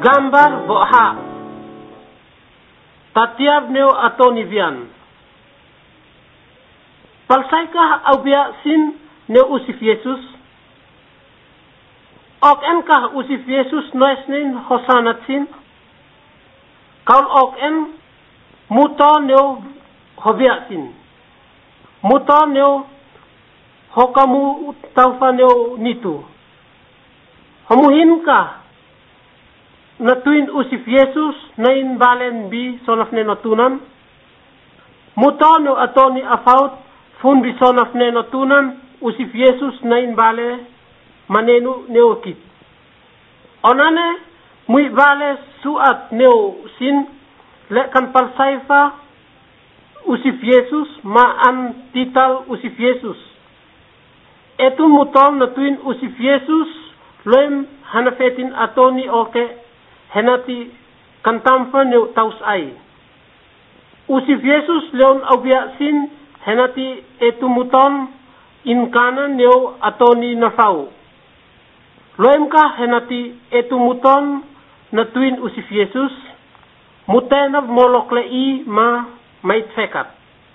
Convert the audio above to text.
Gambar boha. Tatiab neo atau nivian. Palsaikah aubia sin neo usif Yesus? Ok enkah usif Yesus noesnin hosanat sin? Kaul ok en muto neo hobia sin. Muto neo hokamu taufa neo nitu. Hamuhinkah natuin usif Yesus nain balen bi sonaf ne natunan? Muto no atoni afaut fun bi sonaf ne natunan usif Yesus nain bale manenu neokit. Onane mui bale suat neo sin lekan palsaifa usif Yesus maan tital usif Yesus. Etu mutom natuin usif Yesus loem hanafetin atoni oke henati kantamfa neo taus ai. Usif Yesus leon aubia sin henati etu muton inkanan neo atoni nafau. Loemka henati etu muton natuin usif Yesus mutenab moloklei ma mait fekat.